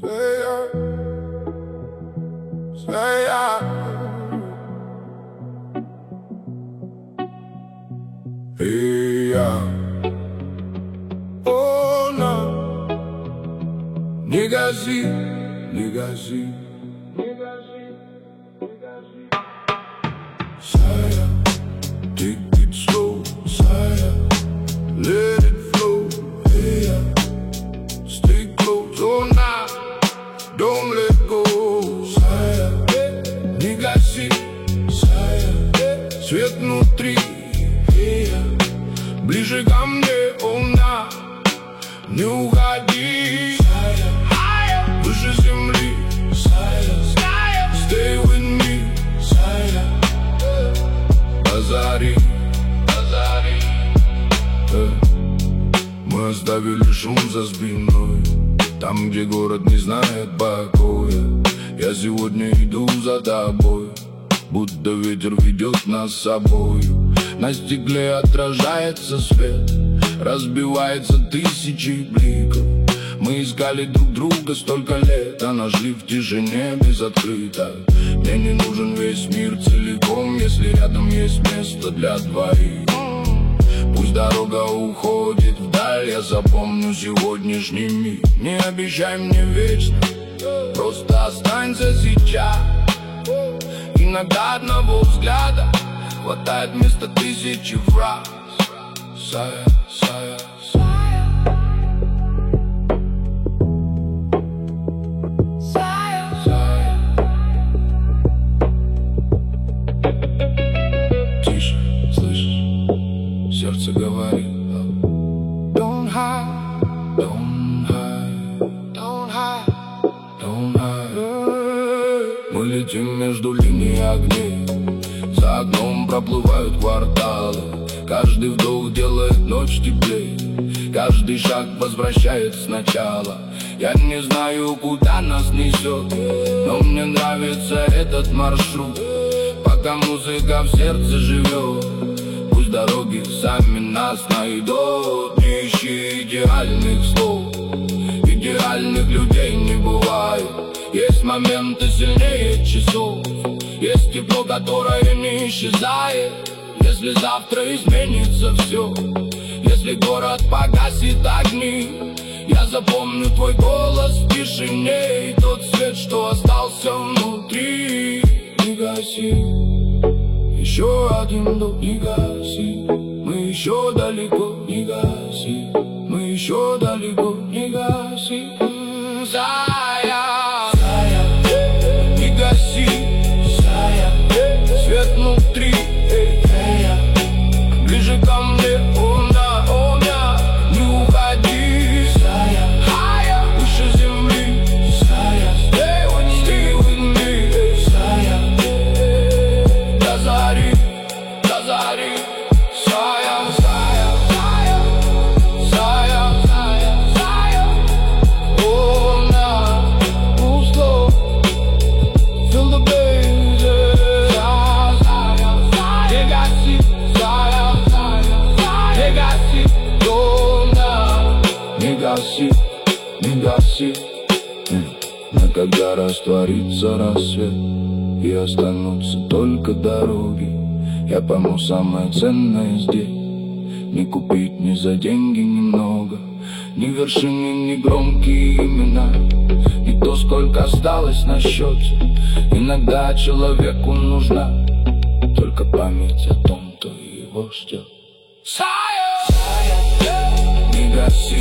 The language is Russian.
Oh no, не гази, не гази, не гази, не гази. Saya, take it slow, Saya, let it flow. Hey, stay close, oh nah, don't let go. Saya, не гаси, Saya, свет внутри. Ближе ко мне, луна, не уходи. Выше земли, stay with me. Базари, мы оставили шум за спиной. Там, где город не знает покоя, я сегодня иду за тобой, будто ветер ведет нас с собою. На стекле отражается свет, разбивается тысячи бликов. Мы искали друг друга столько лет, а нашли в тишине безоткрыто. Мне не нужен весь мир целиком, если рядом есть место для двоих. Пусть дорога уходит вдаль, я запомню сегодняшний миг. Не обещай мне вечно, просто останься сейчас. Иногда одного взгляда хватает вместо тысячи фраз. Saya, Saya, Saya, Saya. Тише, слышишь, сердце говорит. Don't hide, don't hide, don't hide, don't hide. Мы летим между линий огней, за окном проплывают кварталы. Каждый вдох делает ночь теплее, каждый шаг возвращает сначала. Я не знаю, куда нас несет, но мне нравится этот маршрут. Пока музыка в сердце живет, пусть дороги сами нас найдут. Не ищи идеальных слов, идеальных людей не бывает. Есть моменты сильнее часов, есть тепло, которое не исчезает. Если завтра изменится все, если город погасит огни, я запомню твой голос в тишине и тот свет, что остался внутри. Не гаси, еще один дом, не гаси. Мы еще далеко, не гаси. Мы еще далеко, не гаси. Saya, не гаси, свет внутри. Ближе ко мне, луна, не уходи. Выше земли, stay with me. До зари, до зари. Saya, Saya, Saya, Saya. Луна, slow, feel the bass. Не гаси, не гаси, не гаси. Но когда растворится рассвет и останутся только дороги, я пойму самое ценное здесь. Не купить ни за деньги немного, ни вершины, ни громкие имена, не то, сколько осталось на счете. Иногда человеку нужна только память о том, кто его ждет. Saya, не гаси.